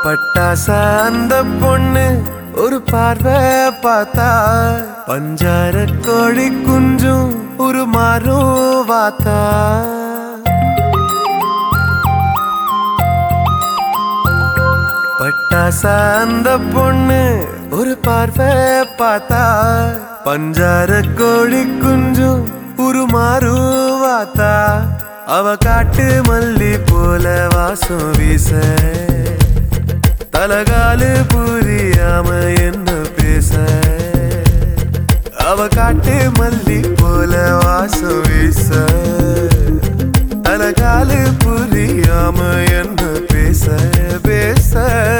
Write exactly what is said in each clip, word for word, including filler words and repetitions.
பட்டாசா அந்த பொண்ணு ஒரு பார்வை பார்த்தா பஞ்சார கோழி குஞ்சும் ஒரு மாறும் வாத்தா. பட்டாசா அந்த பொண்ணு ஒரு பார்வை பார்த்தா பஞ்சார கோழி குஞ்சும் ஒரு மாறும் வாத்தா. அவ காட்டு மல்லி போல வாசம் வீச தலகாலு புரியாம என்ன பேச. அவ காட்டு மல்லி போல வாசம் வீச தலகாலு புரியாம என்ன பேச பேச.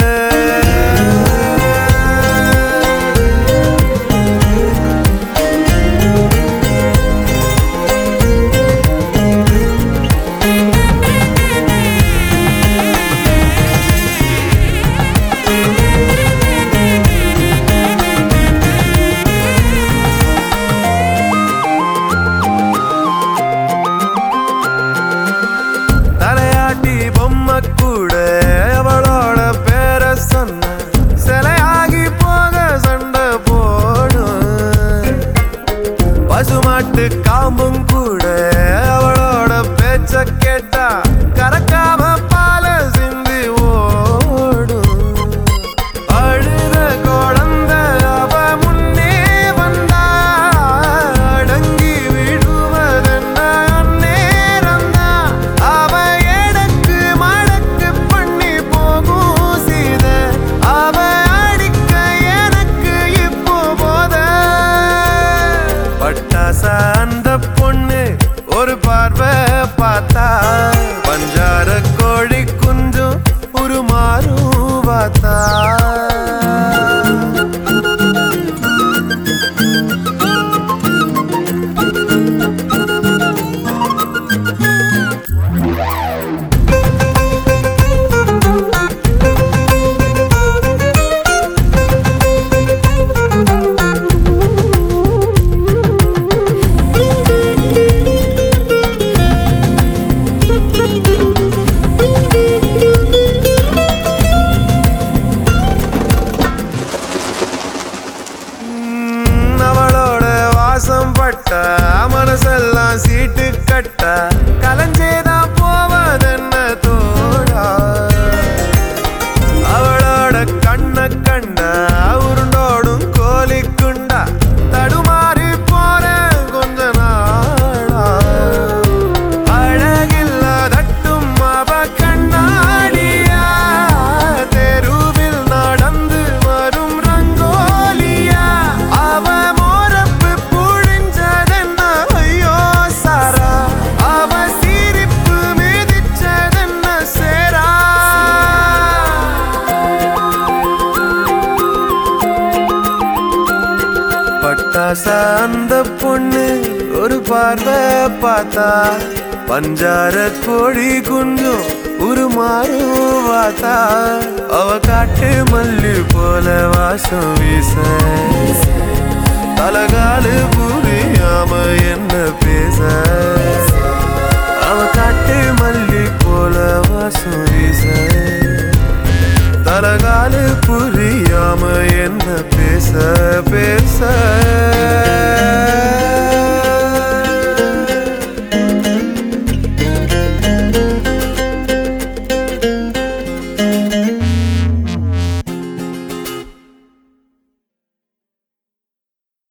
கூட அவளோட பேர சொன்ன சிலையாகி போக சண்டை போடும். பசுமாட்டு காம்பும் கூட அவளோட பேச்ச கேட்டா கறக்காம பால சிந்தி ஓடும். அழுத குழந்த அவ முன்னே வந்தா அடங்கி விடுவதென்ன அந்நேரந்தா. அவ அந்த பொண்ணு ஒரு பார்வை பார்த்தா பஞ்சார கோழி குஞ்சும் ஒரு மாறும் வாத்தா. பட்ட மனசெல்லாம் சீட்டு கட்ட கலஞ்சேதான் போவதென்ன தோடா. அவளோட கண்ண கண்ட உருண்டோடும் கோழி குண்டா தடுமாறி போற கொஞ்ச நாளா. அழகில்ல தட்டும் அவ கண்ணாடியா தெருவில் நடந்து வரும் ரங்கோலியா. அவ பட்டாசா அந்த பொண்ணு ஒரு பார்வை பார்த்தா பஞ்சார கோழி குஞ்சும் ஒரு மாறும் வாத்தா. அவ காட்டு மல்லி போல வாசம் வீச தலகாலு புரியாம என்ன பேச. அவ காட்டு மல்லி போல வாசம் வீச தலகாலு புரியாம என்ன பேச பேச.